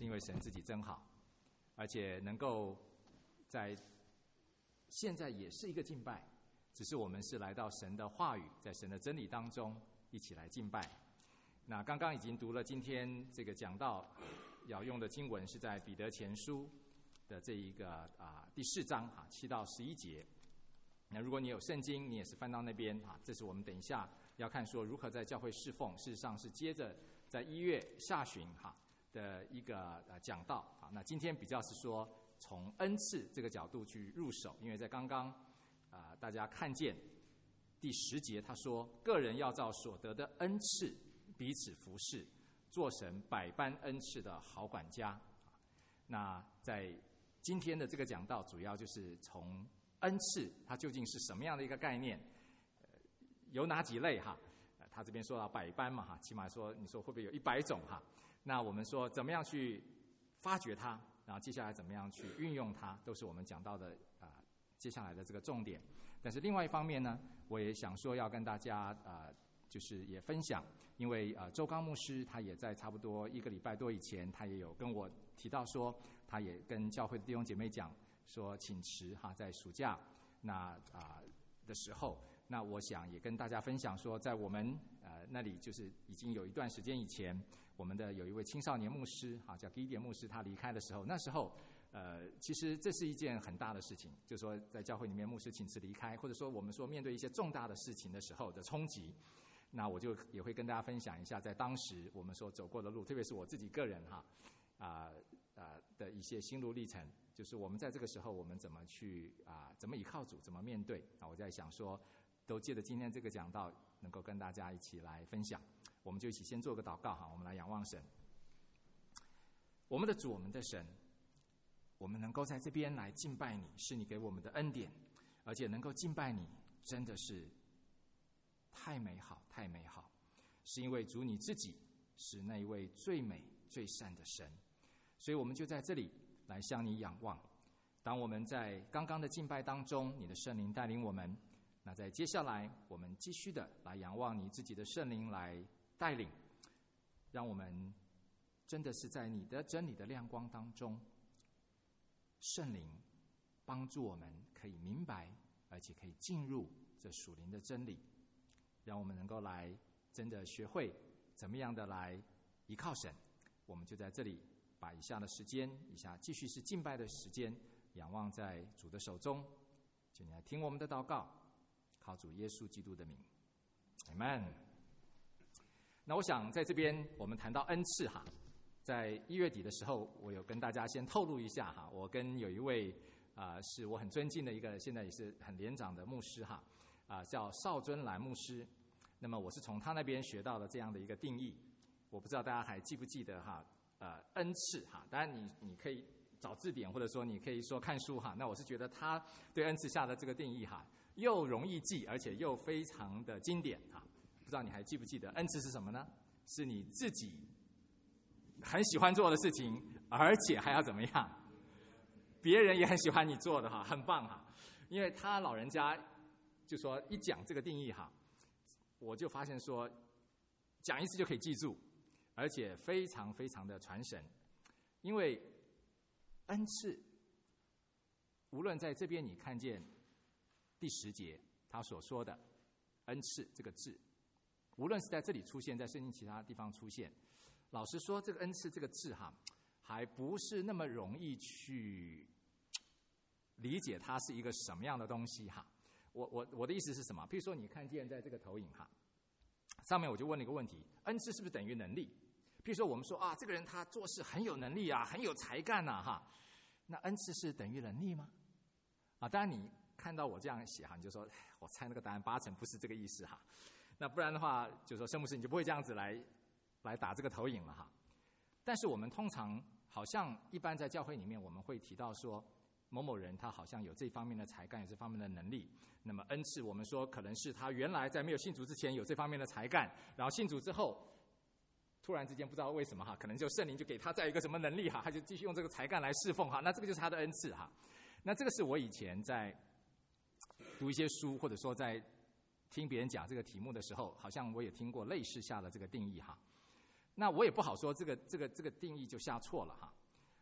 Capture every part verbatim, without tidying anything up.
是因为神自己真好，而且能够在现在也是一个敬拜，只是我们是来到神的话语，在神的真理当中一起来敬拜。那刚刚已经读了今天这个讲道要用的经文，是在彼得前书的这一个啊第四章哈七到十一节。那如果你有圣经，你也是翻到那边哈，这是我们等一下要看说如何在教会侍奉，事实上是接着在一月下旬哈的一个呃讲道啊。那今天比较是说从恩赐这个角度去入手，因为在刚刚啊、呃、大家看见第十节他说，个人要照所得的恩赐彼此服侍，做神百般恩赐的好管家。那在今天的这个讲道，主要就是从恩赐它究竟是什么样的一个概念，呃、有哪几类哈？呃、他这边说到百般嘛哈，起码说你说会不会有一百种哈？那我们说怎么样去发掘它，然后接下来怎么样去运用它，都是我们讲到的啊、呃、接下来的这个重点。但是另外一方面呢，我也想说要跟大家啊、呃，就是也分享，因为呃周刚牧师他也在差不多一个礼拜多以前，他也有跟我提到说，他也跟教会的弟兄姐妹讲说，请辞哈，在暑假那啊、呃、的时候，那我想也跟大家分享说，在我们呃那里就是已经有一段时间以前，我们的有一位青少年牧师哈，叫基甸牧师，他离开的时候，那时候呃其实这是一件很大的事情，就是说在教会里面牧师请辞离开，或者说我们说面对一些重大的事情的时候的冲击。那我就也会跟大家分享一下，在当时我们所走过的路，特别是我自己个人哈啊啊、呃呃、的一些心路历程，就是我们在这个时候我们怎么去啊、呃、怎么依靠主，怎么面对啊。我在想说，都借着今天这个讲道，能够跟大家一起来分享。我们就一起先做个祷告哈，我们来仰望神。我们的主，我们的神，我们能够在这边来敬拜你，是你给我们的恩典，而且能够敬拜你，真的是太美好，太美好，是因为主你自己是那一位最美最善的神，所以我们就在这里来向你仰望。当我们在刚刚的敬拜当中，你的圣灵带领我们，那在接下来我们继续的来仰望你自己的圣灵来带领，让我们真的是在你的真理的亮光当中，圣灵帮助我们可以明白，而且可以进入这属灵的真理，让我们能够来真的学会怎么样的来依靠神。我们就在这里把以下的时间，以下继续是敬拜的时间，仰望在主的手中。请你来听我们的祷告，靠主耶稣基督的名，阿们。那我想在这边我们谈到恩赐哈，在一月底的时候，我有跟大家先透露一下哈，我跟有一位啊、呃、是我很尊敬的一个，现在也是很年长的牧师哈。啊，叫邵尊兰牧师。那么我是从他那边学到了这样的一个定义，我不知道大家还记不记得哈？呃，恩赐哈，当然你你可以找字典，或者说你可以说看书哈。那我是觉得他对恩赐下的这个定义哈，又容易记，而且又非常的经典哈。不知道你还记不记得，恩赐是什么呢？是你自己很喜欢做的事情，而且还要怎么样？别人也很喜欢你做的哈，很棒哈。因为他老人家就说一讲这个定义哈，我就发现说讲一次就可以记住，而且非常非常的传神。因为恩赐，无论在这边你看见第十节他所说的恩赐这个字，无论是在这里出现，在圣经其他地方出现，老实说这个恩赐这个字哈，还不是那么容易去理解它是一个什么样的东西哈。我我我的意思是什么？譬如说，你看见在这个投影哈，上面我就问了一个问题：恩赐是不是等于能力？譬如说，我们说啊，这个人他做事很有能力啊，很有才干呐、啊，哈，那恩赐是等于能力吗？啊，当然你看到我这样写哈，你就说，我猜那个答案八成不是这个意思哈。那不然的话，就说圣牧师你就不会这样子来来打这个投影了哈。但是我们通常好像一般在教会里面，我们会提到说，某某人他好像有这方面的才干，有这方面的能力。那么恩赐，我们说可能是他原来在没有信主之前有这方面的才干，然后信主之后，突然之间不知道为什么哈，可能就圣灵就给他再一个什么能力哈，他就继续用这个才干来侍奉哈，那这个就是他的恩赐哈。那这个是我以前在读一些书，或者说在听别人讲这个题目的时候，好像我也听过类似下的这个定义哈。那我也不好说这个这个这个定义就下错了哈。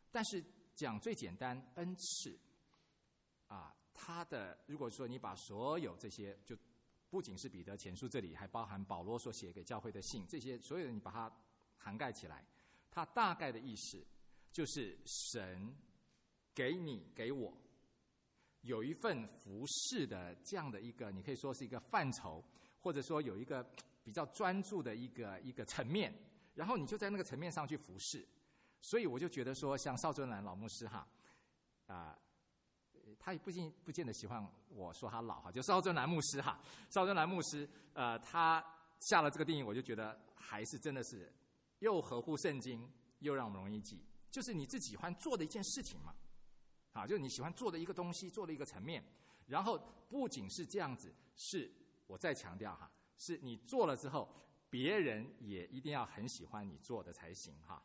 但是讲最简单，恩赐啊，他的如果说你把所有这些，就不仅是彼得前书这里，还包含保罗所写给教会的信，这些所有的你把它涵盖起来，它大概的意思就是神给你给我有一份服事的这样的一个，你可以说是一个范畴，或者说有一个比较专注的一个一个层面，然后你就在那个层面上去服事。所以我就觉得说，像邵尊兰老牧师哈，啊、呃，他也不见不见得喜欢我说他老哈，就邵尊兰牧师哈，邵尊兰牧师，呃，他下了这个定义，我就觉得还是真的是又合乎圣经，又让我们容易记，就是你自己喜欢做的一件事情嘛，啊，就是你喜欢做的一个东西，做的一个层面，然后不仅是这样子，是我再强调哈，是你做了之后，别人也一定要很喜欢你做的才行哈。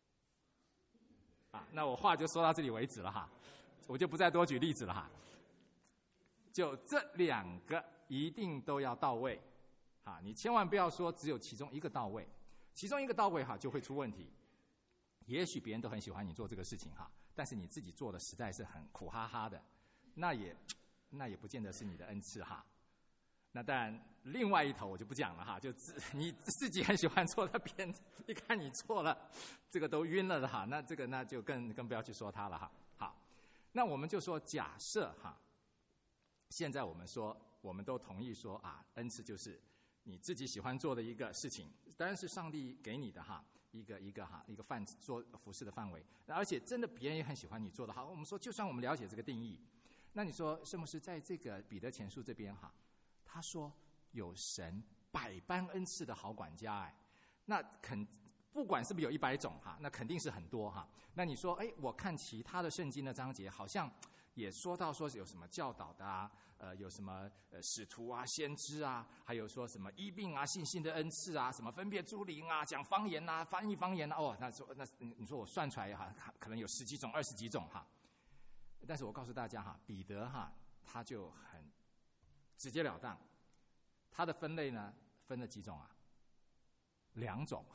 啊，那我话就说到这里为止了哈，我就不再多举例子了哈。就这两个一定都要到位，啊，你千万不要说只有其中一个到位，其中一个到位哈就会出问题。也许别人都很喜欢你做这个事情哈，但是你自己做的实在是很苦哈哈的，那也那也不见得是你的恩赐哈。那当然，另外一头我就不讲了哈，就自你自己很喜欢做的，别人一看你错了，这个都晕了的哈，那这个那就更更不要去说他了哈。好，那我们就说假设哈，现在我们说我们都同意说啊，恩赐就是你自己喜欢做的一个事情，当然是上帝给你的哈，一个一个哈一个范做服事的范围，而且真的别人也很喜欢你做的好。我们说，就算我们了解这个定义，那你说圣牧师在这个彼得前书这边哈。他说有神百般恩赐的好管家，哎，那肯不管是不是有一百种哈，那肯定是很多哈。那你说，哎，我看其他的圣经的章节，好像也说到说有什么教导的啊，呃，有什么呃使徒啊、先知啊，还有说什么医病啊、信心的恩赐啊，什么分别诸灵啊、讲方言啊、翻译方言啊，哦，那说那你说我算出来哈，可能有十几种、二十几种哈。但是我告诉大家哈，彼得哈他就很直截了当，它的分类呢分了几种啊？两种，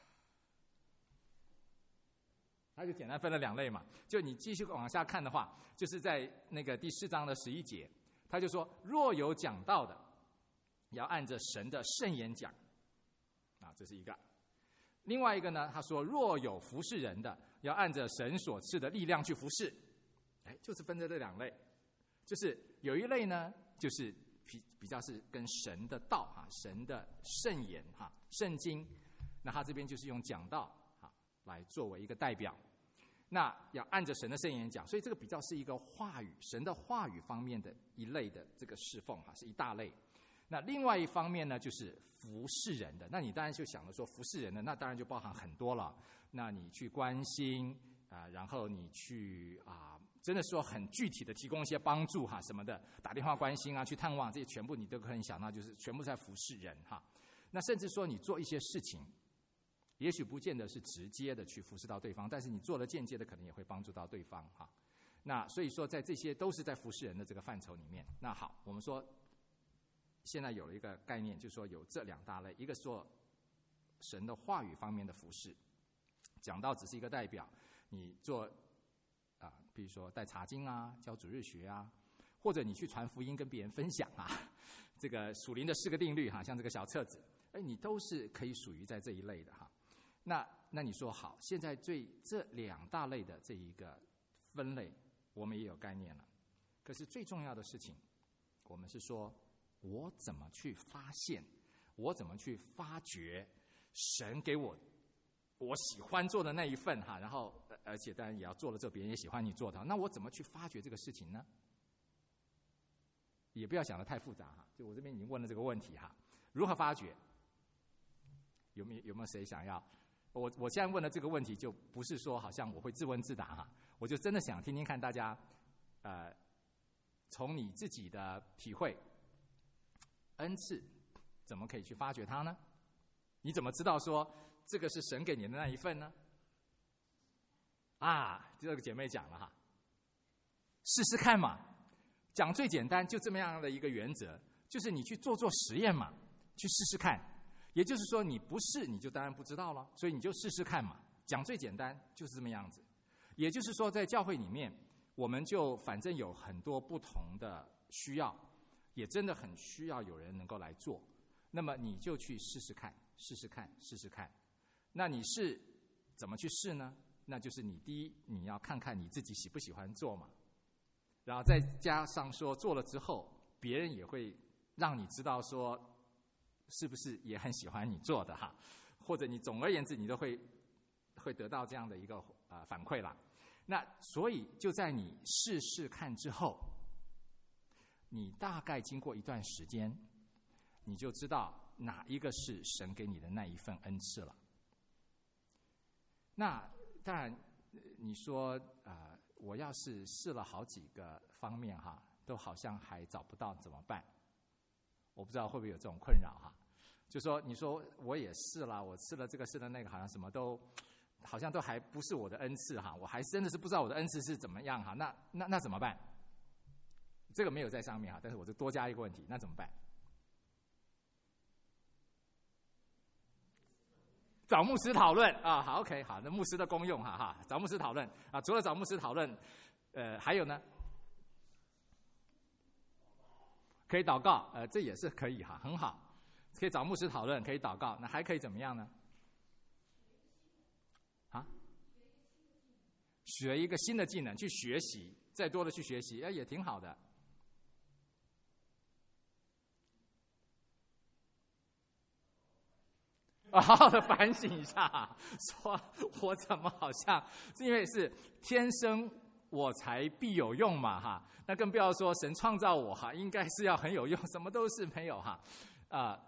它就简单分了两类嘛。就你继续往下看的话，就是在那个第四章的十一节，他就说：若有讲道的，要按着神的圣言讲，啊，这是一个；另外一个呢，他说：若有服侍人的，要按着神所赐的力量去服侍。哎，就是分这这两类，就是有一类呢，就是比比较是跟神的道哈，神的圣言哈，圣经，那他这边就是用讲道哈来作为一个代表，那要按着神的圣言讲，所以这个比较是一个话语，神的话语方面的一类的这个侍奉哈，是一大类。那另外一方面呢，就是服侍人的，那你当然就想着说服侍人的，那当然就包含很多了。那你去关心啊、呃，然后你去啊。呃真的说很具体的提供一些帮助哈什么的，打电话关心啊，去探望，这些全部你都可以想到，就是全部在服侍人哈。那甚至说你做一些事情，也许不见得是直接的去服侍到对方，但是你做了间接的，可能也会帮助到对方哈。那所以说，在这些都是在服侍人的这个范畴里面。那好，我们说现在有了一个概念，就是说有这两大类，一个说神的话语方面的服侍，讲道只是一个代表，你做。啊，比如说带查经啊，教主日学啊，或者你去传福音跟别人分享啊，这个属灵的四个定律哈，像这个小册子，哎，你都是可以属于在这一类的哈。那那你说好，现在对这两大类的这一个分类，我们也有概念了。可是最重要的事情，我们是说，我怎么去发现，我怎么去发掘神给我我喜欢做的那一份哈，然后而且当然也要做了之后别人也喜欢你做的，那我怎么去发掘这个事情呢？也不要想得太复杂哈，就我这边已经问了这个问题哈，如何发掘？有没有有没有谁想要？我我现在问的这个问题就不是说好像我会自问自答哈，我就真的想听听看大家，呃，从你自己的体会，恩赐怎么可以去发掘它呢？你怎么知道说？这个是神给你的那一份呢？啊，这个姐妹讲了哈，试试看嘛。讲最简单，就这么样的一个原则，就是你去做做实验嘛，去试试看。也就是说，你不试，你就当然不知道了，所以你就试试看嘛。讲最简单，就是这么样子。 也就是说，在教会里面，我们就反正有很多不同的需要，也真的很需要有人能够来做。那么你就去试试看，试试看，试试看。那你是怎么去试呢？那就是你第一，你要看看你自己喜不喜欢做嘛。然后再加上说做了之后，别人也会让你知道说，是不是也很喜欢你做的哈？或者你总而言之，你都会会得到这样的一个呃反馈啦。那所以就在你试试看之后，你大概经过一段时间，你就知道哪一个是神给你的那一份恩赐了。那当然，你说啊、呃，我要是试了好几个方面哈，都好像还找不到怎么办？我不知道会不会有这种困扰哈。就说你说我也试了，我试了这个试了那个，好像什么都好像都还不是我的恩赐哈，我还真的是不知道我的恩赐是怎么样哈。那那那怎么办？这个没有在上面哈，但是我就多加一个问题，那怎么办？找牧师讨论啊，好 ，OK， 好，那牧师的功用哈哈，找牧师讨论啊，除了找牧师讨论，呃，还有呢，可以祷告，呃，这也是可以哈，很好，可以找牧师讨论，可以祷告，那还可以怎么样呢？啊，学一个新的技能去学习，再多的去学习，哎，也挺好的。好好的反省一下，说我怎么好像是因为是天生我才必有用嘛哈，那更不要说神创造我哈，应该是要很有用，什么都是没有哈，啊、呃，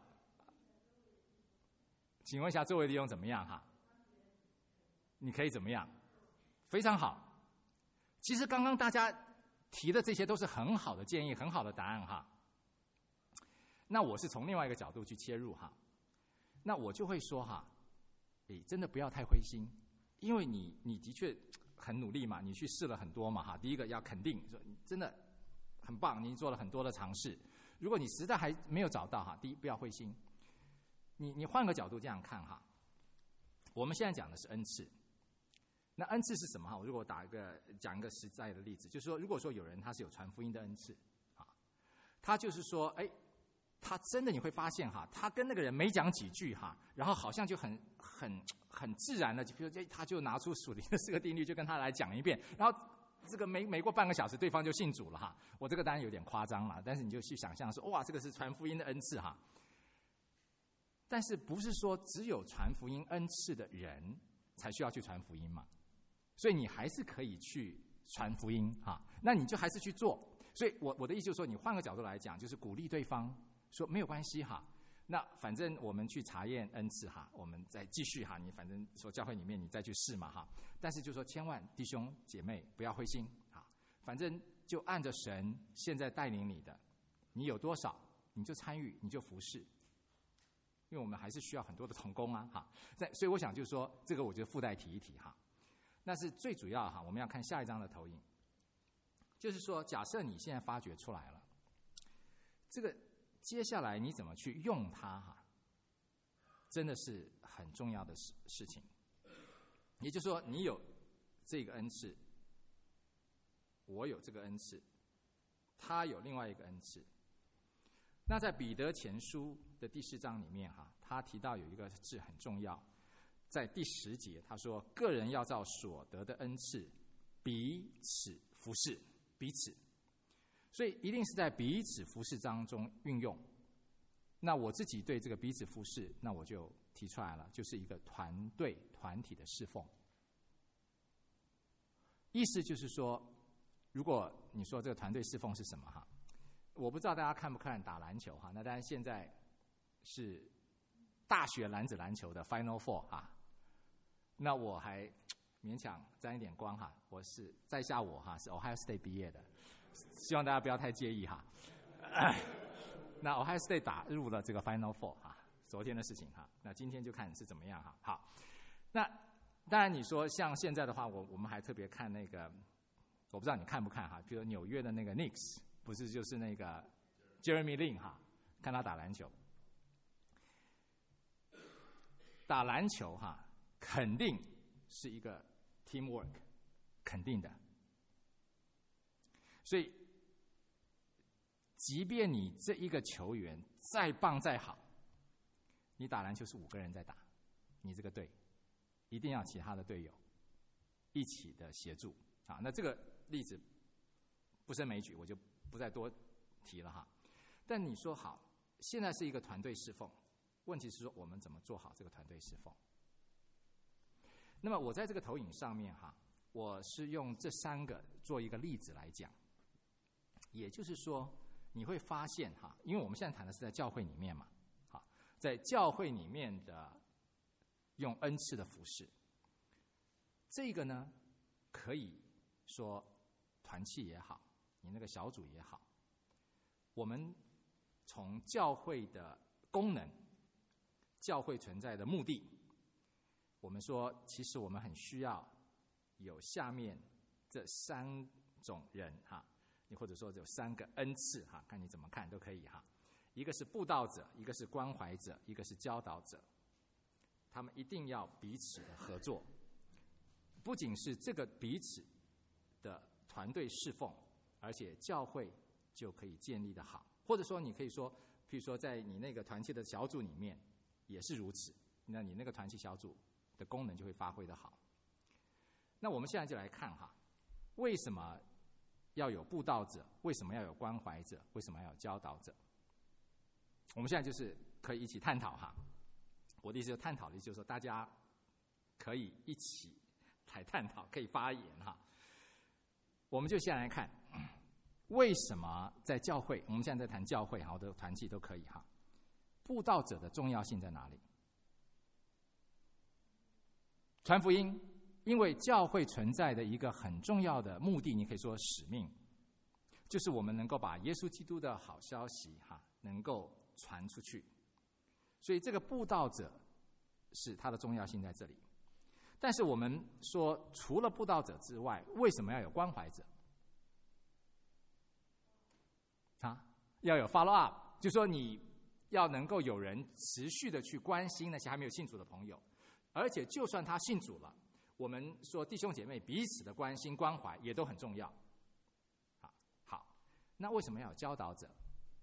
请问一下周围的用怎么样哈？你可以怎么样？非常好。其实刚刚大家提的这些都是很好的建议，很好的答案哈。那我是从另外一个角度去切入哈。那我就会说哈，诶，真的不要太灰心，因为你你的确很努力嘛，你去试了很多嘛哈。第一个要肯定说你真的很棒，你做了很多的尝试。如果你实在还没有找到哈，第一不要灰心，你你换个角度这样看哈。我们现在讲的是恩赐，那恩赐是什么哈？我如果打一个讲一个实在的例子，就是说，如果说有人他是有传福音的恩赐啊，他就是说，哎。他真的你会发现哈，他跟那个人没讲几句哈，然后好像就很很很自然的，就比如他就拿出属灵的四个定律，就跟他来讲一遍，然后这个没没过半个小时，对方就信主了哈。我这个当然有点夸张了，但是你就去想象说，哇，这个是传福音的恩赐哈。但是不是说只有传福音恩赐的人才需要去传福音嘛？所以你还是可以去传福音哈，那你就还是去做。所以我我的意思就是说，你换个角度来讲，就是鼓励对方。说没有关系哈，那反正我们去查验恩赐哈，我们再继续哈。你反正说教会里面你再去试嘛哈，但是就说千万弟兄姐妹不要灰心哈，反正就按着神现在带领你的，你有多少你就参与，你就服侍，因为我们还是需要很多的同工啊哈。所以我想就是说这个我觉得附带提一提哈。那是最主要哈，我们要看下一张的投影，就是说假设你现在发掘出来了，这个。接下来你怎么去用它哈，真的是很重要的事事情。也就是说，你有这个恩赐，我有这个恩赐，他有另外一个恩赐。那在彼得前书的第四章里面哈，他提到有一个字很重要，在第十节他说：“个人要照所得的恩赐彼此服侍，彼此。”所以一定是在彼此服侍当中运用。那我自己对这个彼此服侍，那我就提出来了，就是一个团队团体的侍奉。意思就是说，如果你说这个团队侍奉是什么哈，我不知道大家看不看打篮球哈。那当然现在是大学男子篮球的 Final Four 哈，那我还勉强沾一点光哈。我是在下我哈是 Ohio State 毕业的。希望大家不要太介意哈。那 Ohio State 打入了这个 Final Four 哈，昨天的事情哈。那今天就看是怎么样哈。好，那当然你说像现在的话，我我们还特别看那个，我不知道你看不看哈，比如纽约的那个 Knicks， 不是就是那个 Jeremy Lin 哈，看他打篮球。打篮球哈，肯定是一个 teamwork， 肯定的。所以，即便你这一个球员再棒再好，你打篮球是五个人在打，你这个队一定要其他的队友一起的协助啊。那这个例子不胜枚举，我就不再多提了哈。但你说好，现在是一个团队侍奉，问题是说我们怎么做好这个团队侍奉？那么我在这个投影上面哈，我是用这三个做一个例子来讲，也就是说你会发现哈，因为我们现在谈的是在教会里面嘛，哈，在教会里面的用恩赐的服事，这个呢可以说团契也好，你那个小组也好，我们从教会的功能、教会存在的目的，我们说其实我们很需要有下面这三种人哈，你或者说有三个恩赐哈，看你怎么看都可以哈。一个是布道者，一个是关怀者，一个是教导者，他们一定要彼此的合作。不仅是这个彼此的团队侍奉，而且教会就可以建立的好。或者说你可以说，譬如说在你那个团契的小组里面也是如此，那你那个团契小组的功能就会发挥的好。那我们现在就来看哈，为什么要有布道者？为什么要有关怀者？为什么要有教导者？我们现在就是可以一起探讨哈。我的意思就探讨的意思就是说，大家可以一起来探讨，可以发言哈。我们就先来看，为什么在教会，我们现在在谈教会，好的团契都可以哈。布道者的重要性在哪里？传福音，因为教会存在的一个很重要的目的，你可以说使命，就是我们能够把耶稣基督的好消息哈，能够传出去。所以这个布道者是它的重要性在这里。但是我们说，除了布道者之外，为什么要有关怀者？啊，要有 follow up， 就说你要能够有人持续的去关心那些还没有信主的朋友，而且就算他信主了，我们说弟兄姐妹彼此的关心关怀也都很重要。好，好，那为什么要有教导者？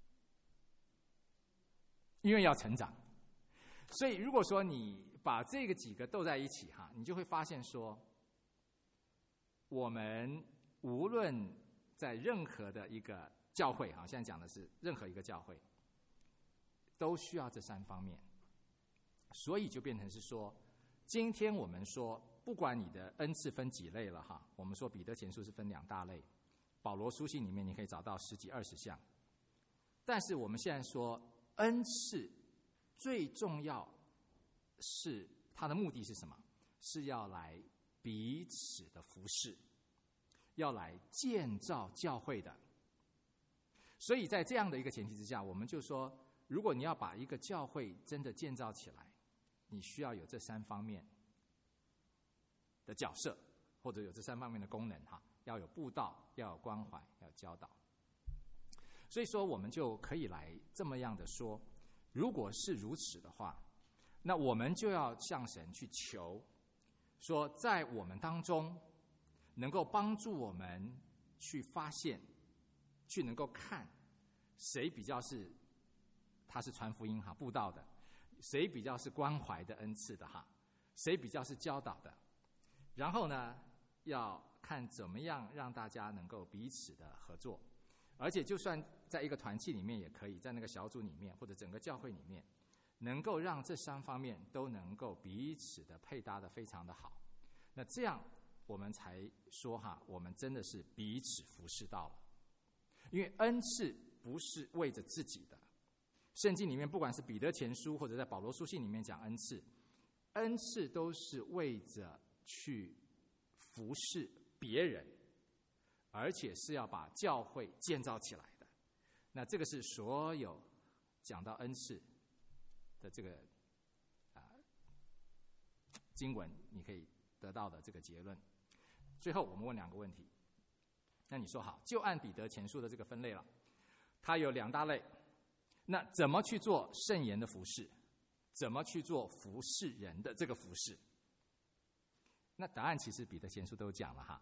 因为要成长。所以如果说你把这个几个斗在一起哈，你就会发现说，我们无论在任何的一个教会哈，现在讲的是任何一个教会，都需要这三方面。所以就变成是说，今天我们说，不管你的恩赐分几类了哈，我们说彼得前书是分两大类，保罗书信里面你可以找到十几二十项，但是我们现在说恩赐最重要是它的目的是什么？是要来彼此的服事，要来建造教会的。所以在这样的一个前提之下，我们就说，如果你要把一个教会真的建造起来，你需要有这三方面的角色，或者有这三方面的功能哈，要有布道，要有关怀，要有教导。所以说，我们就可以来这么样的说，如果是如此的话，那我们就要向神去求，说在我们当中能够帮助我们去发现，去能够看谁比较是他是传福音哈布道的，谁比较是关怀的恩赐的哈，谁比较是教导的，然后呢要看怎么样让大家能够彼此的合作，而且就算在一个团契里面也可以，在那个小组里面或者整个教会里面，能够让这三方面都能够彼此的配搭的非常的好，那这样我们才说哈，我们真的是彼此服侍到了。因为恩赐不是为着自己的，圣经里面不管是彼得前书或者在保罗书信里面讲恩赐，恩赐都是为着去服侍别人，而且是要把教会建造起来的。那这个是所有讲到恩赐的这个啊、呃、经文你可以得到的这个结论。最后我们问两个问题，那你说好，就按彼得前书的这个分类了，它有两大类，那怎么去做圣言的服事？怎么去做服侍人的这个服事？那答案其实彼得前书都讲了哈。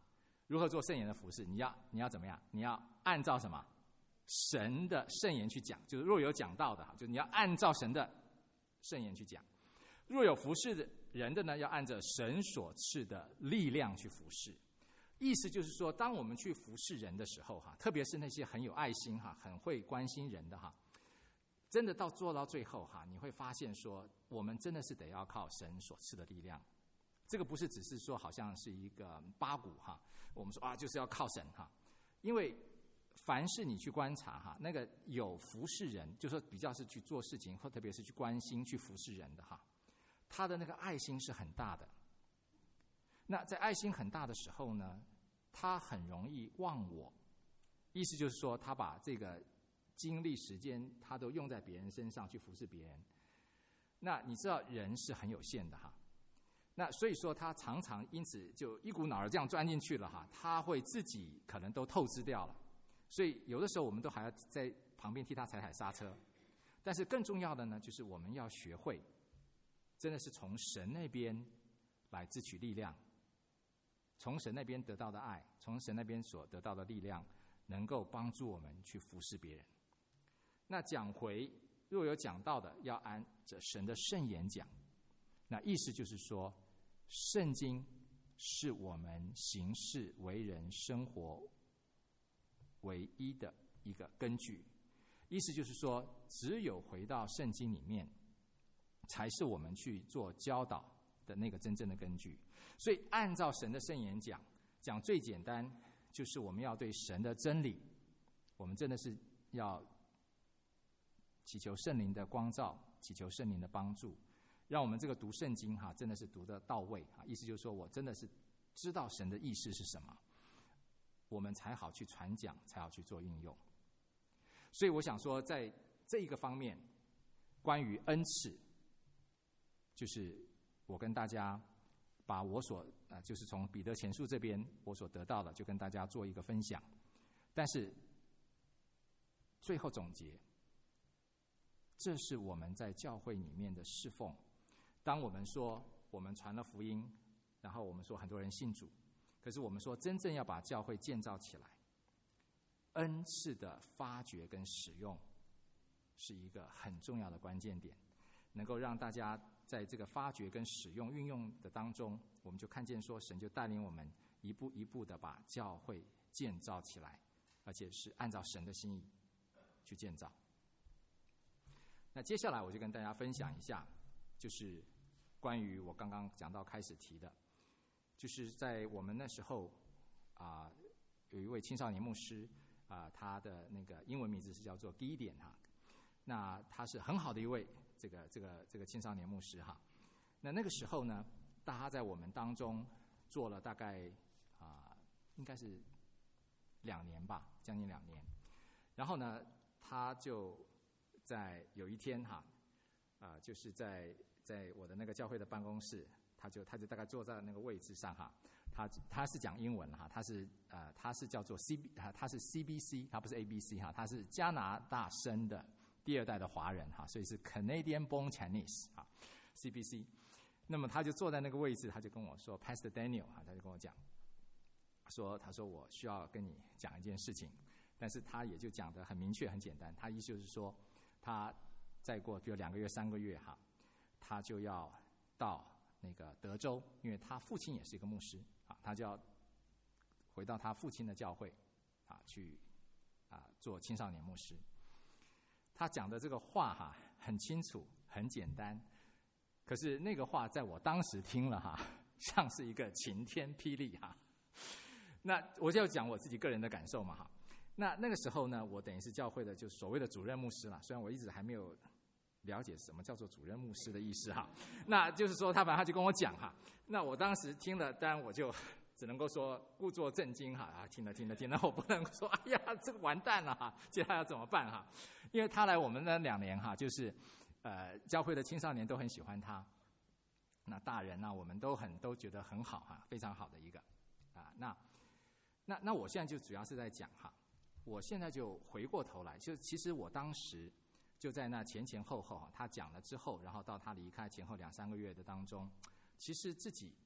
如何做圣言的服事？你要你要怎么样？你要按照什么？神的圣言去讲，就是若有讲道的，就是你要按照神的圣言去讲；若有服事的人的呢，要按照神所赐的力量去服事。意思就是说，当我们去服侍人的时候，哈，特别是那些很有爱心哈、很会关心人的哈，真的到做到最后哈，你会发现说，我们真的是得要靠神所赐的力量。这个不是只是说好像是一个八股哈，我们说啊就是要靠神哈，因为凡是你去观察哈，那个有服侍人，就说比较是去做事情，或特别是去关心、去服侍人的哈，他的那个爱心是很大的。那在爱心很大的时候呢，他很容易忘我，意思就是说，他把这个精力、时间，他都用在别人身上去服侍别人。那你知道人是很有限的哈，那所以说他常常因此就一股脑儿这样钻进去了哈，他会自己可能都透支掉了。所以有的时候我们都还要在旁边替他踩踩刹车。但是更重要的呢，就是我们要学会，真的是从神那边来支取力量。从神那边得到的爱，从神那边所得到的力量，能够帮助我们去服侍别人。那讲回，若有讲道的，要按着神的圣言讲。那意思就是说，圣经是我们行事为人生活唯一的一个根据。意思就是说，只有回到圣经里面，才是我们去做教导的那个真正的根据。所以按照神的圣言讲，讲最简单，就是我们要对神的真理，我们真的是要祈求圣灵的光照，祈求圣灵的帮助，让我们这个读圣经哈，真的是读得到位哈。意思就是说，我真的是知道神的意思是什么，我们才好去传讲，才好去做运用。所以我想说，在这一个方面，关于恩赐，就是我跟大家把我所呃，就是从彼得前书这边我所得到的，就跟大家做一个分享。但是最后总结，这是我们在教会里面的侍奉。当我们说我们传了福音，然后我们说很多人信主，可是我们说真正要把教会建造起来，恩赐的发掘跟使用是一个很重要的关键点，能够让大家在这个发掘跟使用运用的当中，我们就看见说神就带领我们一步一步的把教会建造起来，而且是按照神的心意去建造。那接下来我就跟大家分享一下，就是关于我刚刚讲到开始提的，就是在我们那时候啊、呃，有一位青少年牧师啊、呃，他的那个英文名字是叫做 Gideon 哈，那他是很好的一位这个这个这个青少年牧师哈。那那个时候呢，大家在我们当中做了大概啊、呃，应该是两年吧，将近两年。然后呢，他就在有一天哈，啊、呃，就是在在我的那个教会的办公室，他就他就大概坐在那个位置上哈，他他是讲英文哈，他是呃他是叫做 C B 他是 C B C， 他不是 A B C 哈，他是加拿大生的第二代的华人哈，所以是 Canadian born Chinese 啊 C B C。那么他就坐在那个位置，他就跟我说 Pastor Daniel 哈，他就跟我讲说，他说我需要跟你讲一件事情，但是他也就讲得很明确很简单，他意思就是说他再过比如两个月三个月哈，他就要到那个德州，因为他父亲也是一个牧师啊，他就要回到他父亲的教会啊去啊做青少年牧师。他讲的这个话哈很清楚很简单，可是那个话在我当时听了哈，像是一个晴天霹雳哈。那我就讲我自己个人的感受嘛哈。那那个时候呢，我等于是教会的就所谓的主任牧师了，虽然我一直还没有了解什么叫做主任牧师的意思哈。那就是说他反正他就跟我讲哈，那我当时听了，当然我就只能够说故作震惊哈，啊听了听了听了，我不能说哎呀这个完蛋了哈，接下来要怎么办哈？因为他来我们那两年哈，就是呃教会的青少年都很喜欢他，那大人呢、啊、我们都很都觉得很好哈，非常好的一个啊。那那那我现在就主要是在讲哈，我现在就回过头来，就其实我当时就在那前前后后他讲了之后，然后到他离开前后两三个月的当中，其实自己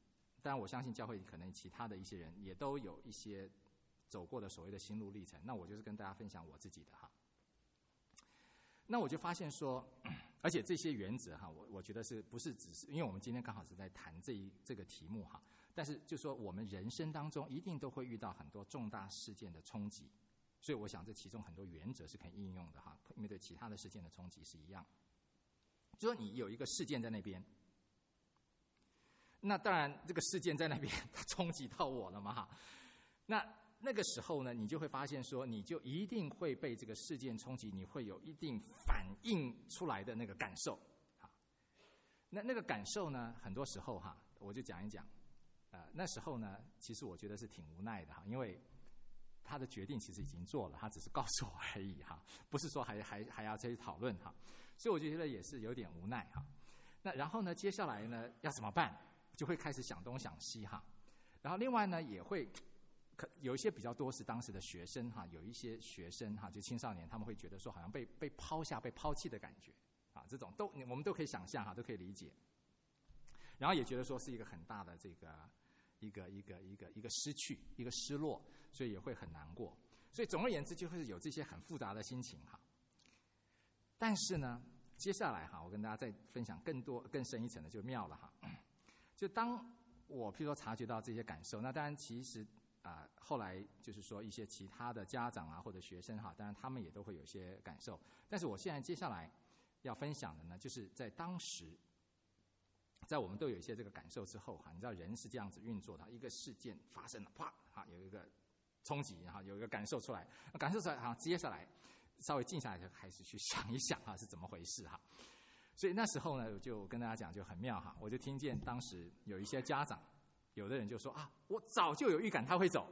当然我相信教会可能其他的一些人也都有一些走过的所谓的心路历程，那我就是跟大家分享我自己的哈。那我就发现说，而且这些原则哈，我我觉得是不是只是因为我们今天刚好是在谈这一这个题目哈，但是就说我们人生当中一定都会遇到很多重大事件的冲击，所以我想这其中很多原则是可以应用的哈，面对其他的事件的冲击是一样。就说你有一个事件在那边，那当然这个事件在那边它冲击到我了嘛哈，那那个时候呢，你就会发现说，你就一定会被这个事件冲击，你会有一定反映出来的那个感受哈。那那个感受呢，很多时候哈，我就讲一讲，呃，那时候呢，其实我觉得是挺无奈的哈，因为他的决定其实已经做了，他只是告诉我而已哈，不是说还还还要再去讨论哈，所以我就觉得也是有点无奈哈。那然后呢，接下来呢要怎么办？就会开始想东想西哈。然后另外呢，也会可有一些比较多是当时的学生哈，有一些学生哈，就青少年，他们会觉得说好像被被抛下、被抛弃的感觉啊，这种都我们都可以想象哈，都可以理解。然后也觉得说是一个很大的这个一个一个一个一个失去、一个失落，所以也会很难过。所以总而言之，就会有这些很复杂的心情哈。但是呢，接下来哈，我跟大家再分享更多更深一层的就妙了哈。就当我譬如说察觉到这些感受，那当然其实啊、呃，后来就是说一些其他的家长啊或者学生哈，当然他们也都会有一些感受。但是我现在接下来要分享的呢，就是在当时，在我们都有一些这个感受之后哈，你知道人是这样子运作的，一个事件发生了，啪哈，有一个冲击，然后有一个感受出来，感受出来哈，接下来稍微静下来就开始去想一想哈是怎么回事哈。所以那时候呢，我就跟大家讲就很妙哈，我就听见当时有一些家长，有的人就说啊，我早就有预感他会走，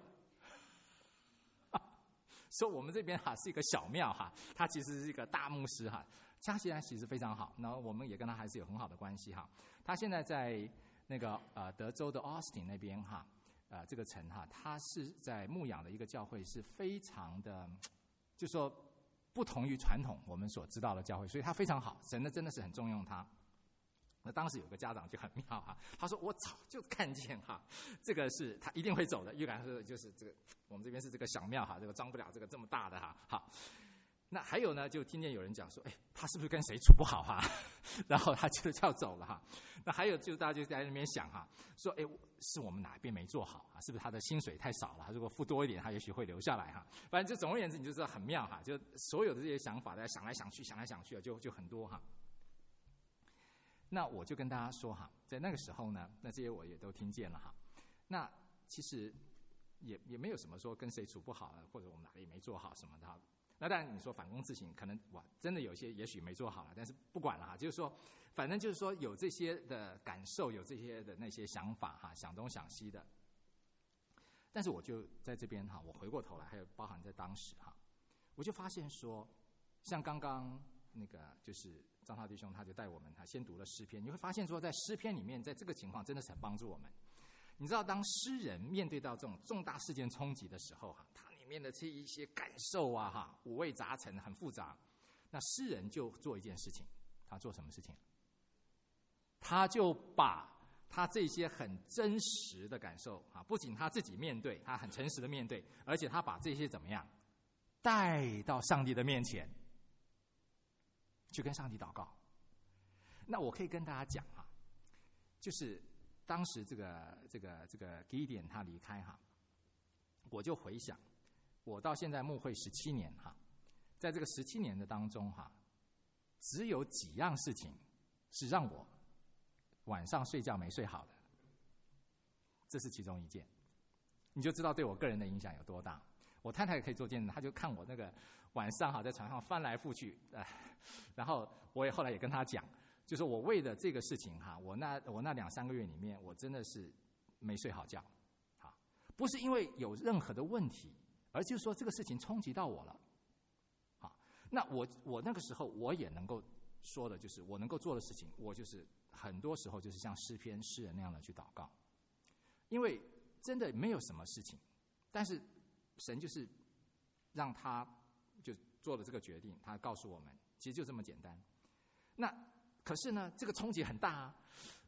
说我们这边哈是一个小庙哈，他其实是一个大牧师哈，他现在其实非常好，然后我们也跟他还是有很好的关系哈。他现在在那个呃德州的 Austin 那边哈，呃这个城哈，他是在牧养的一个教会，是非常的，就说不同于传统我们所知道的教会，所以他非常好，神呢真的是很重用他。那当时有个家长就很妙哈，他说我早就看见哈，这个是他一定会走的，预感是就是这个我们这边是这个小庙哈，这个装不了这个这么大的哈。好，那还有呢，就听见有人讲说，哎，他是不是跟谁处不好哈？然后他就要走了哈。那还有就大家就在那边想哈，说哎，是我们哪边没做好啊？是不是他的薪水太少了？如果付多一点，他也许会留下来哈。反正就总而言之，你就知道很妙哈，就所有的这些想法，大家想来想去，想来想去就就很多哈。那我就跟大家说哈，在那个时候呢，那这些我也都听见了哈。那其实也也没有什么说跟谁处不好了，或者我们哪里没做好什么的哈。那当然你说反躬自省，可能哇，真的有些也许没做好了，但是不管了哈，就是说，反正就是说有这些的感受，有这些的那些想法哈，想东想西的。但是我就在这边哈，我回过头来，还有包含在当时哈，我就发现说，像刚刚那个就是张浩弟兄，他就带我们他先读了诗篇，你会发现说，在诗篇里面，在这个情况真的是很帮助我们。你知道，当诗人面对到这种重大事件冲击的时候哈，他里面的这一些感受啊哈，五味杂陈，很复杂。那诗人就做一件事情，他做什么事情？他就把他这些很真实的感受啊，不仅他自己面对，他很诚实的面对，而且他把这些怎么样带到上帝的面前，去跟上帝祷告。那我可以跟大家讲哈，就是当时这个这个这个 Gideon 他离开哈，我就回想，我到现在牧会十七年哈，在这个十七年的当中哈，只有几样事情是让我晚上睡觉没睡好的，这是其中一件，你就知道对我个人的影响有多大。我太太也可以做见证，她就看我那个晚上哈在床上翻来覆去，呃，然后我也后来也跟她讲，就是我为了这个事情哈，我那我那两三个月里面，我真的是没睡好觉，哈，不是因为有任何的问题，而就是说这个事情冲击到我了，好，那我我那个时候我也能够说的就是我能够做的事情，我就是很多时候就是像诗篇诗人那样的去祷告，因为真的没有什么事情，但是神就是让他就做了这个决定，他告诉我们，其实就这么简单。那可是呢，这个冲击很大啊。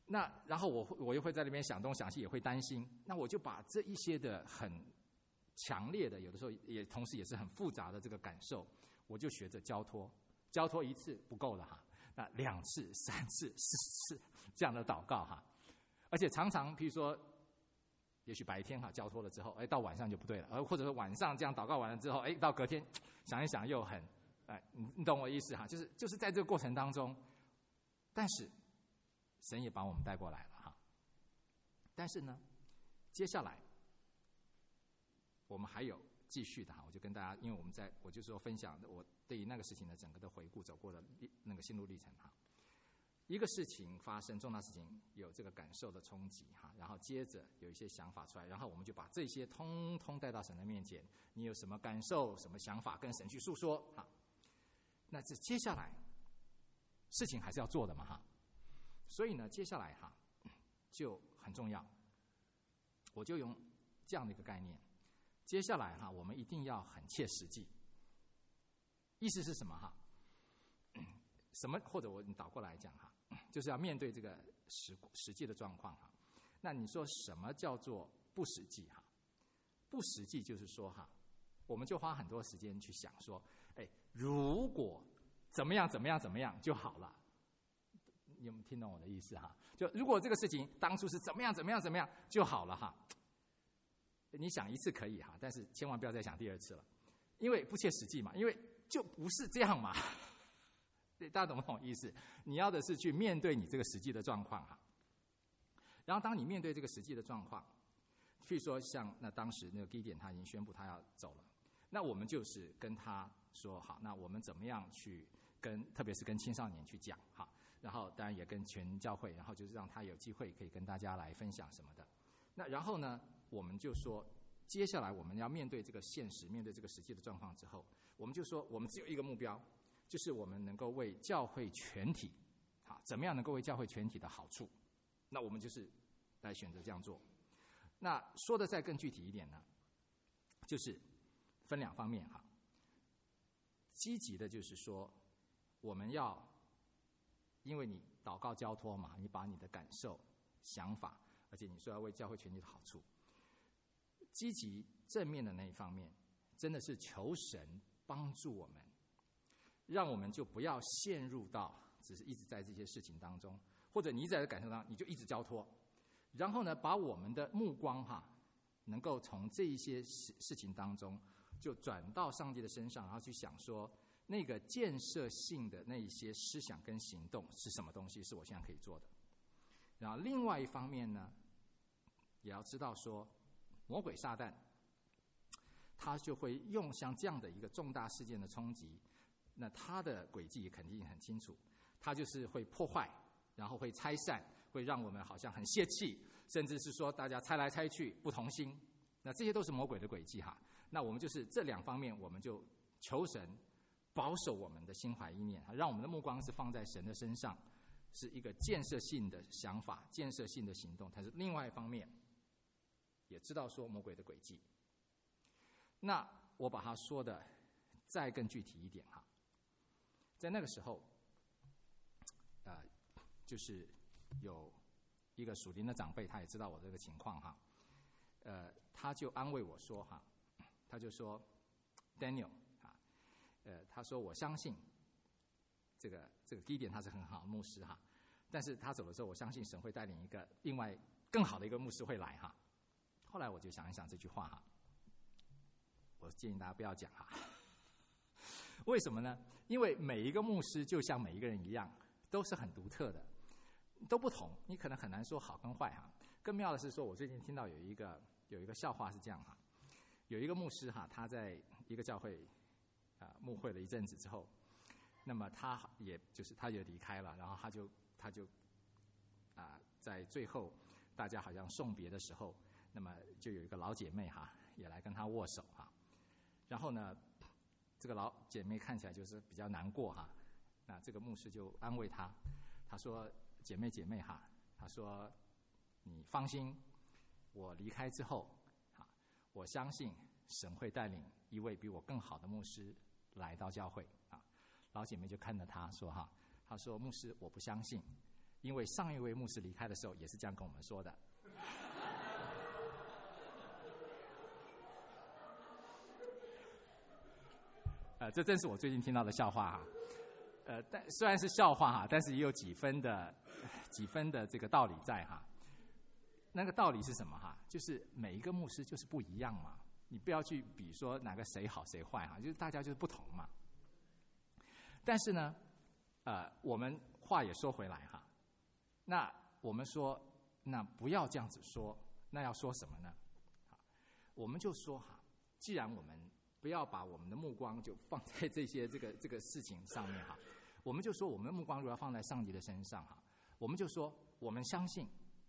那然后我我又会在那边想东想西，也会担心。那我就把这一些的很强烈的，有的时候也同时也是很复杂的这个感受，我就学着交托。交托一次不够了哈，那两次、三次、四次这样的祷告哈。而且常常，譬如说，也许白天哈交托了之后，哎，到晚上就不对了，而或者说晚上这样祷告完了之后，哎，到隔天想一想又很，哎，你你懂我意思哈？就是就是在这个过程当中，但是神也把我们带过来了哈。但是呢，接下来我们还有继续的哈，我就跟大家，因为我们在我就是说分享我对于那个事情的整个的回顾，走过的那个心路历程哈。一个事情发生，重大事情有这个感受的冲击哈，然后接着有一些想法出来，然后我们就把这些通通带到神的面前。你有什么感受、什么想法，跟神去诉说哈。那这接下来事情还是要做的嘛哈，所以呢，接下来哈就很重要。我就用这样的一个概念，接下来哈，我们一定要很切实际。意思是什么哈？什么？或者我倒过来讲哈，就是要面对这个实实际的状况哈。那你说什么叫做不实际哈？不实际就是说哈，我们就花很多时间去想说，哎，如果怎么样怎么样怎么样就好了。你有没有听懂我的意思哈？就如果这个事情当初是怎么样怎么样怎么样就好了哈。你想一次可以哈，但是千万不要再想第二次了，因为不切实际嘛，因为就不是这样嘛。大家懂不懂意思？你要的是去面对你这个实际的状况哈。然后当你面对这个实际的状况，譬如说像那当时那个基甸他已经宣布他要走了，那我们就是跟他说好，那我们怎么样去跟，特别是跟青少年去讲哈，然后当然也跟全教会，然后就是让他有机会可以跟大家来分享什么的。那然后呢，我们就说接下来我们要面对这个现实，面对这个实际的状况之后，我们就说我们只有一个目标，就是我们能够为教会全体，啊，怎么样能够为教会全体的好处？那我们就是来选择这样做。那说的再更具体一点呢，就是分两方面哈。积极的就是说，我们要，因为你祷告交托嘛，你把你的感受、想法，而且你说要为教会全体的好处，积极正面的那一方面，真的是求神帮助我们。让我们就不要陷入到只是一直在这些事情当中，或者你一直在感受当中，你就一直交托，然后呢，把我们的目光哈，能够从这一些事事情当中，就转到上帝的身上，然后去想说，那个建设性的那一些思想跟行动是什么东西，是我现在可以做的。然后另外一方面呢，也要知道说，魔鬼撒旦，他就会用像这样的一个重大事件的冲击。那他的轨迹肯定很清楚，他就是会破坏，然后会拆散，会让我们好像很泄气，甚至是说大家猜来猜去不同心。那这些都是魔鬼的轨迹哈。那我们就是这两方面，我们就求神保守我们的心怀意念，让我们的目光是放在神的身上，是一个建设性的想法、建设性的行动。但是另外一方面，也知道说魔鬼的轨迹。那我把它说的再更具体一点哈。在那个时候，呃，就是有一个属灵的长辈，他也知道我这个情况哈，呃，他就安慰我说哈，他就说 ，Daniel 啊，呃，他说我相信这个这个基甸他是很好的牧师哈，但是他走的时候，我相信神会带领一个另外更好的一个牧师会来哈。后来我就想一想这句话哈，我建议大家不要讲哈。为什么呢？因为每一个牧师就像每一个人一样，都是很独特的，都不同。你可能很难说好跟坏哈。更妙的是说，我最近听到有一个有一个笑话是这样哈，有一个牧师哈，他在一个教会啊、呃、牧会了一阵子之后，那么他也就是他也离开了，然后他就他就啊、呃、在最后大家好像送别的时候，那么就有一个老姐妹哈也来跟他握手哈，然后呢。这个老姐妹看起来就是比较难过哈，那这个牧师就安慰她，他说：“姐妹姐妹哈，他说你放心，我离开之后，哈，我相信神会带领一位比我更好的牧师来到教会啊。”老姐妹就看着他说哈，他说：“牧师，我不相信， 因为上一位牧师离开的时候也是这样跟我们说的。呃，这正是我最近听到的笑话哈。呃，但虽然是笑话哈，但是也有几分的几分的这个道理在哈。那个道理是什么哈？就是每一个牧师就是不一样嘛，你不要去比说哪个谁好谁坏哈，就是大家就是不同嘛。但是呢，呃，我们话也说回来哈，那我们说，那不要这样子说，那要说什么呢？好，我们就说哈，既然我们不要把我们的目光就放在这些这个这个事情上面哈，我们就说我们的目光如果要放在上帝的身上哈，我们就说我们相信，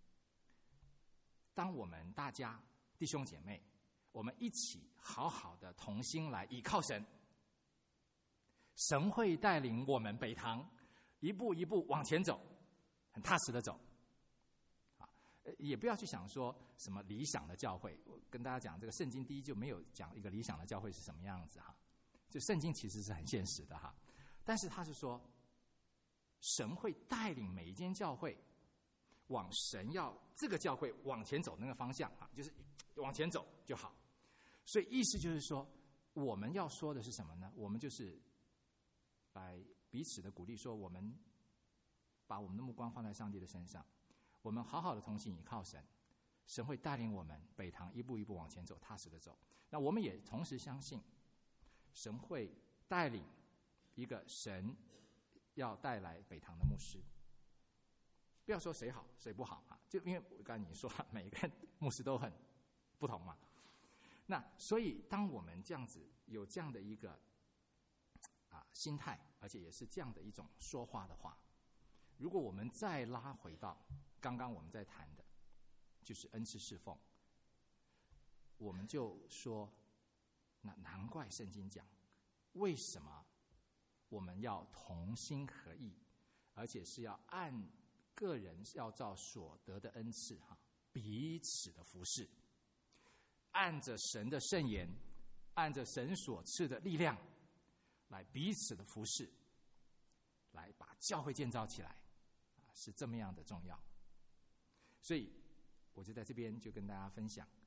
当我们大家弟兄姐妹，我们一起好好的同心来倚靠神，神会带领我们北堂一步一步往前走，很踏实的走。也不要去想说什么理想的教会，我跟大家讲，这个圣经第一就没有讲一个理想的教会是什么样子哈，就圣经其实是很现实的哈，但是他是说，神会带领每一间教会往神要这个教会往前走那个方向啊，就是往前走就好。所以意思就是说，我们要说的是什么呢？我们就是来彼此的鼓励，说我们把我们的目光放在上帝的身上。我们好好的同心倚靠神，神会带领我们北堂一步一步往前走，踏实的走。那我们也同时相信，神会带领一个神要带来北堂的牧师。不要说谁好谁不好啊，就因为我刚才你说每个牧师都很不同嘛。那所以当我们这样子有这样的一个啊心态，而且也是这样的一种说话的话，如果我们再拉回到刚刚我们在谈的，就是恩赐侍奉，我们就说，那难怪圣经讲，为什么我们要同心合意，而且是要按个人要照所得的恩赐哈，彼此的服侍，按着神的圣言，按着神所赐的力量，来彼此的服侍，来把教会建造起来，是这么样的重要。所以我就在这边就跟大家分享，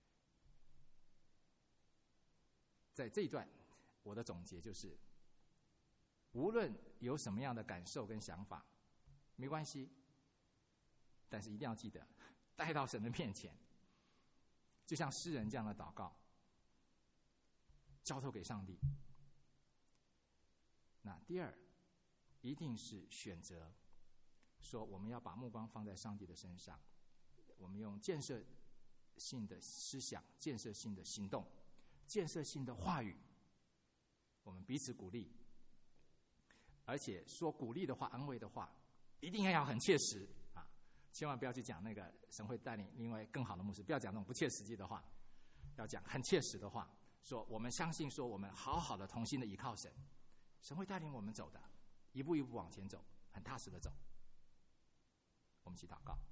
在这一段我的总结就是，无论有什么样的感受跟想法，没关系，但是一定要记得带到神的面前，就像诗人这样的祷告，交托给上帝。那第二，一定是选择说我们要把目光放在上帝的身上，我们用建设性的思想、建设性的行动、建设性的话语，我们彼此鼓励，而且说鼓励的话、安慰的话，一定要很切实啊！千万不要去讲那个神会带领另外更好的牧师，不要讲那种不切实际的话，要讲很切实的话，说我们相信，说我们好好的同心的依靠神，神会带领我们走的，一步一步往前走，很踏实的走。我们一起祷告。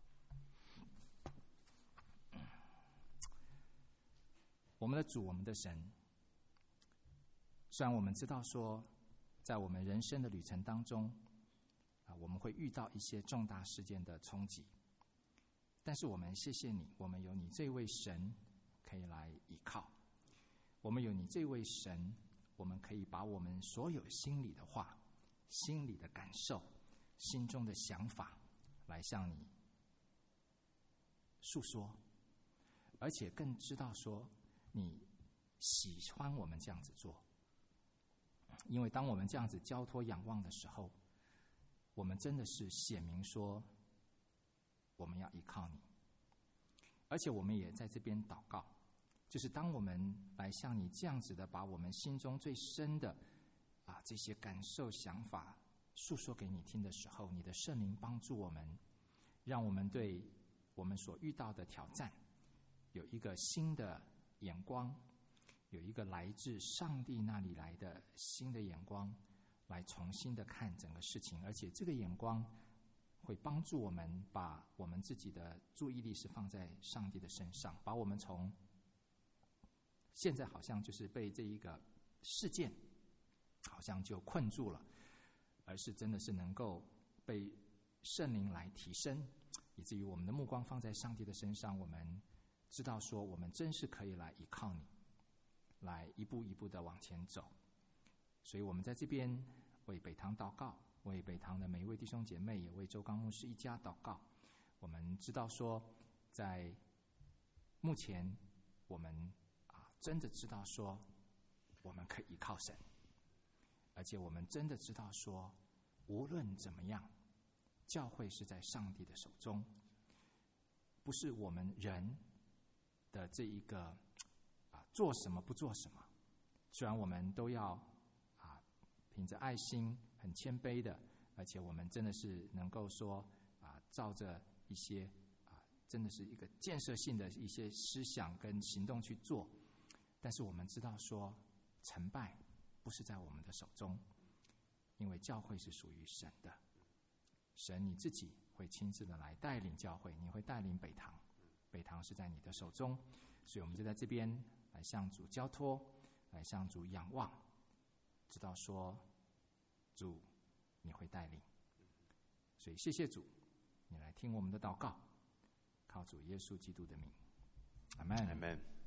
我们的主，我们的神，虽然我们知道说，在我们人生的旅程当中，啊，我们会遇到一些重大事件的冲击，但是我们谢谢你，我们有你这位神可以来依靠，我们有你这位神，我们可以把我们所有心里的话、心里的感受、心中的想法来向你诉说，而且更知道说你喜欢我们这样子做，因为当我们这样子交托仰望的时候，我们真的是显明说我们要依靠你，而且我们也在这边祷告，就是当我们来向你这样子的把我们心中最深的啊这些感受想法诉说给你听的时候，你的圣灵帮助我们，让我们对我们所遇到的挑战有一个新的眼光，有一个来自上帝那里来的新的眼光，来重新的看整个事情，而且这个眼光会帮助我们把我们自己的注意力是放在上帝的身上，把我们从现在好像就是被这一个事件好像就困住了，而是真的是能够被圣灵来提升，以至于我们的目光放在上帝的身上，我们知道说我们真是可以来依靠你，来一步一步的往前走。所以我们在这边为北堂祷告，为北堂的每一位弟兄姐妹，也为周刚牧师一家祷告。我们知道说在目前我们啊真的知道说我们可以依靠神，而且我们真的知道说无论怎么样，教会是在上帝的手中，不是我们人的这一个啊做什么不做什么。虽然我们都要啊凭着爱心很谦卑的，而且我们真的是能够说啊照着一些啊真的是一个建设性的一些思想跟行动去做，但是我们知道说成败不是在我们的手中，因为教会是属于神的。神你自己会亲自的来带领教会，你会带领北堂，北堂是在你的手中，所以我们就在这边来向主交托，来向主仰望，知道说主你会带领。所以谢谢主，你来听我们的祷告，靠主耶稣基督的名，阿们， 阿们。